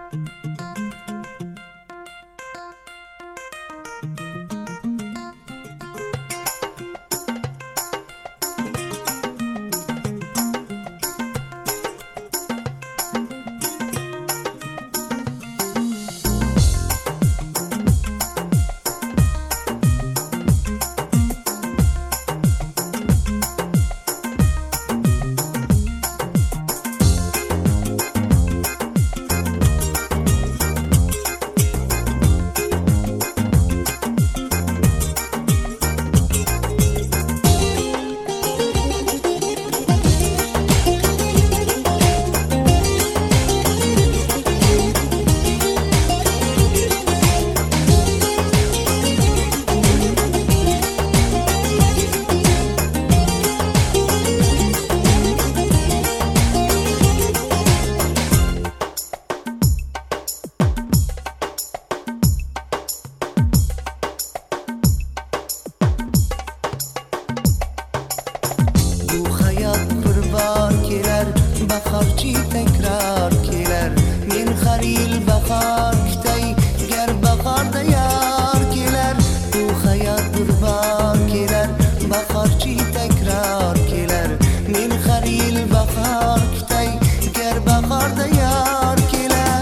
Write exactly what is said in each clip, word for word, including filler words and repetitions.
bahorchi takrar kelar. Men har yil bahor kutay, gar bahorda yor kelar. Bu hayot bir bor kelar, bahorchi takrar kelar. Men har yil bahor kutay, gar bahorda yor kelar.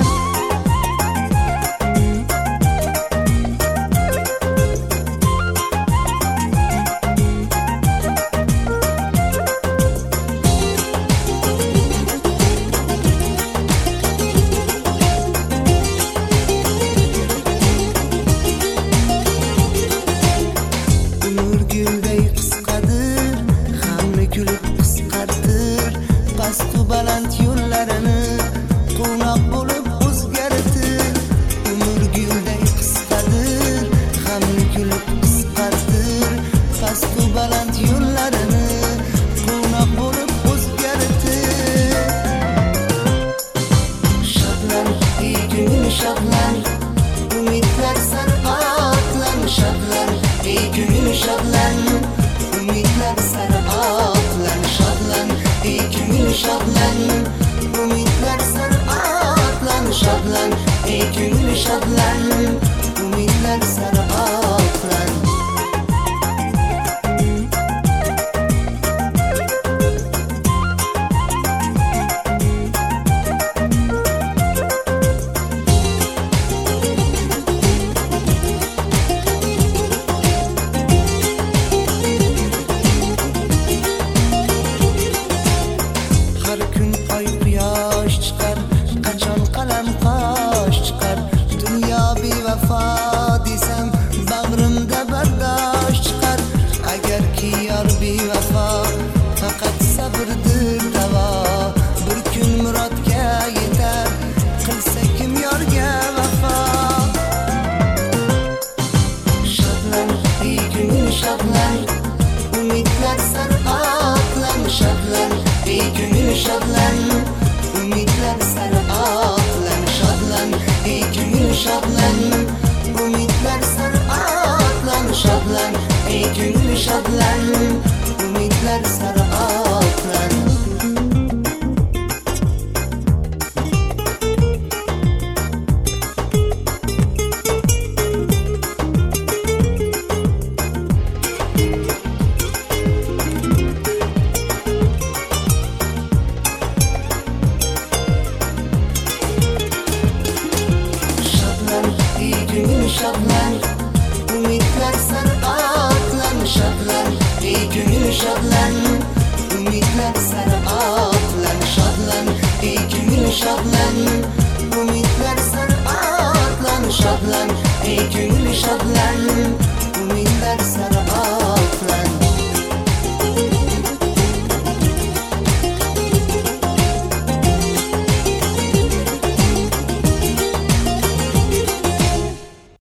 Past-u baland yo'llarini qo'noq bo'lib o'zgartir. Umr gulday qisqadir, g'amni kulib qisqartir. Past-u baland yo'llarini qo'noq bo'lib o'zgartir. Shodlan, ey ko'ngil shodlan, umidlar sari otlan. Shodlan, ey ko'ngil shodlan, umidlar sari otlan. Shodlan, ey ko'ngil shodlan, umidlar sari otlan. Shodlan, ey ko'ngil shodlan, umidlar sari otlan. Har kun oy quyosh chiqar, qachon qalam qosh chiqar. Dunyo bevafo desam, bag'rimda bardosh chiqar. Agarki yor bevafo, faqat sabrdir davo. Bir kun murodga yetar, qilsa kim yorga vafo. Shodlan, ey ko'ngil shodlan, umidlar sari otlan. Shodlan, ey ko'ngil shodlan, umidlar sari otlan. Shodlan, ey ko'ngil shodlan, umidlar sari otlan. Shodlan, ey ko'ngil shodlan, umidlar sari otlan. Shodlan, umidlar sari otlan. Shodlan, ey ko'ngil shodlan, umidlar sari otlan. Shodlan, ey ko'ngil shodlan, umidlar sari otlan. Shodlan, ey ko'ngil shodlan.